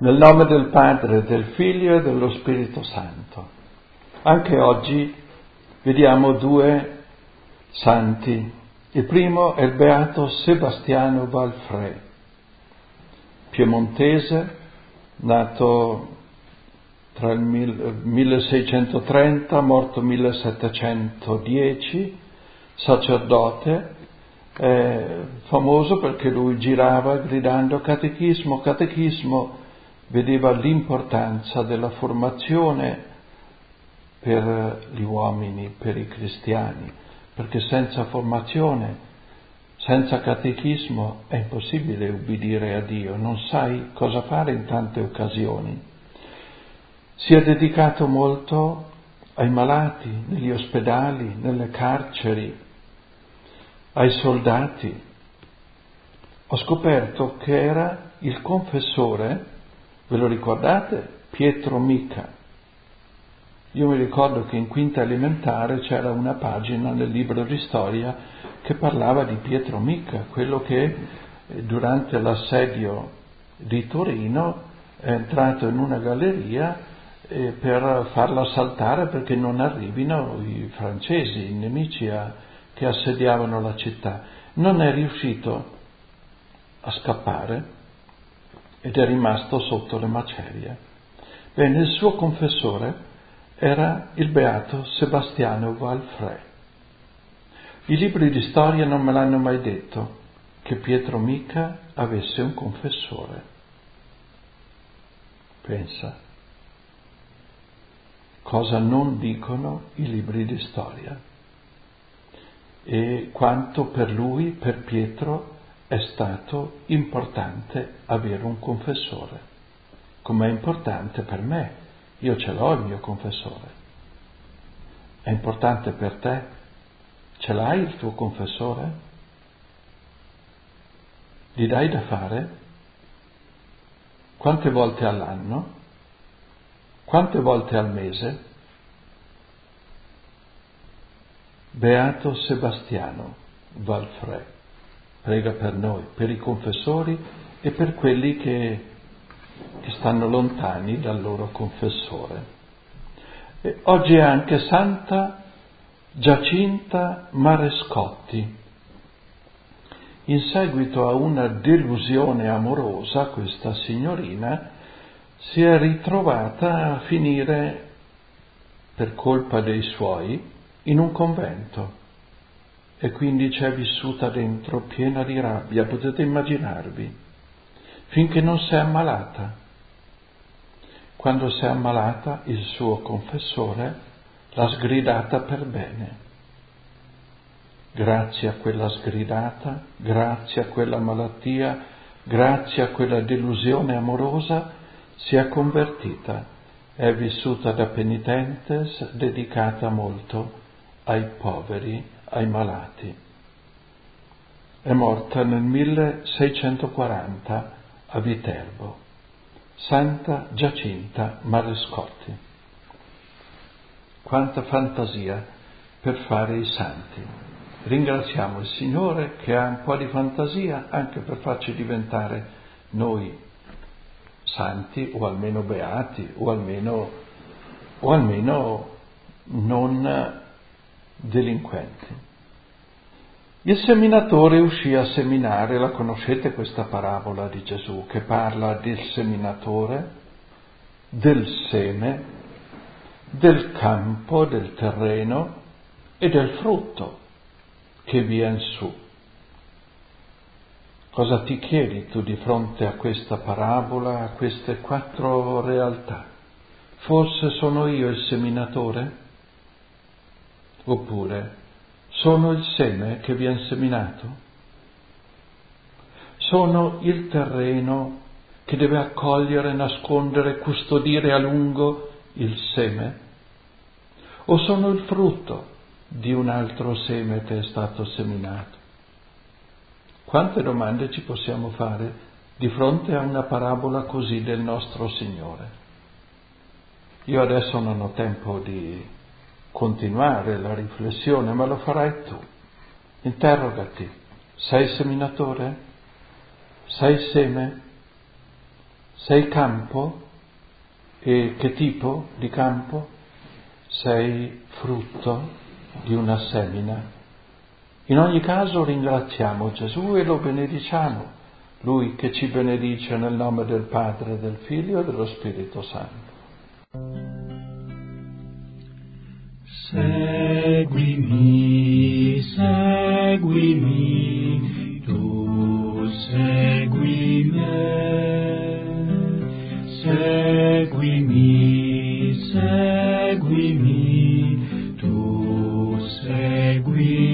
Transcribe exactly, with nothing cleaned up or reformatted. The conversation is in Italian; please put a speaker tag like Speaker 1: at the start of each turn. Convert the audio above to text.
Speaker 1: Nel nome del Padre, del Figlio e dello Spirito Santo. Anche oggi vediamo due santi. Il primo è il beato Sebastiano Valfrè, piemontese, nato tra il milleseicentotrenta, morto millesettecentodieci, sacerdote, è famoso perché lui girava gridando catechismo, catechismo, vedeva l'importanza della formazione per gli uomini, per i cristiani, perché senza formazione, senza catechismo è impossibile ubbidire a Dio, non sai cosa fare in tante occasioni. Si è dedicato molto ai malati, negli ospedali, nelle carceri, ai soldati. Ho scoperto che era il confessore, ve lo ricordate? Pietro Mica. Io mi ricordo che in quinta elementare c'era una pagina nel libro di storia che parlava di Pietro Mica, quello che durante l'assedio di Torino è entrato in una galleria per farla saltare perché non arrivino i francesi, i nemici a, che assediavano la città. Non è riuscito a scappare ed è rimasto sotto le macerie. Bene, il suo confessore era il beato Sebastiano Valfrè. I libri di storia non me l'hanno mai detto che Pietro Mica avesse un confessore. Pensa, cosa non dicono i libri di storia e quanto per lui, per Pietro, è stato importante avere un confessore, come è importante per me. Io ce l'ho il mio confessore. È importante per te? Ce l'hai il tuo confessore? Gli dai da fare? Quante volte all'anno? Quante volte al mese? Beato Sebastiano Valfrè, prega per noi, per i confessori e per quelli che, che stanno lontani dal loro confessore. E oggi è anche Santa Giacinta Marescotti. In seguito a una delusione amorosa, questa signorina si è ritrovata a finire, per colpa dei suoi, in un convento e quindi c'è vissuta dentro piena di rabbia, potete immaginarvi, finché non si è ammalata. Quando si è ammalata, il suo confessore l'ha sgridata per bene. Grazie a quella sgridata, grazie a quella malattia, grazie a quella delusione amorosa, si è convertita, è vissuta da penitente, dedicata molto ai poveri, ai malati. È morta nel milleseicentoquaranta a Viterbo. Santa Giacinta Marescotti. Quanta fantasia per fare i santi. Ringraziamo il Signore che ha un po' di fantasia anche per farci diventare noi santi o almeno beati o almeno, o almeno non delinquenti. Il seminatore uscì a seminare, la conoscete questa parabola di Gesù che parla del seminatore, del seme, del campo, del terreno e del frutto che viene su. Cosa ti chiedi tu di fronte a questa parabola, a queste quattro realtà? Forse sono io il seminatore? Oppure sono il seme che viene seminato? Sono il terreno che deve accogliere, nascondere, custodire a lungo il seme? O sono il frutto di un altro seme che è stato seminato? Quante domande ci possiamo fare di fronte a una parabola così del nostro Signore? Io adesso non ho tempo di continuare la riflessione, ma lo farai tu. Interrogati, sei seminatore? Sei seme? Sei campo? E che tipo di campo? Sei frutto di una semina. In ogni caso ringraziamo Gesù e lo benediciamo, Lui che ci benedice nel nome del Padre, del Figlio e dello Spirito Santo.
Speaker 2: Seguimi, seguimi, tu segui me. Seguimi, seguimi, tu segui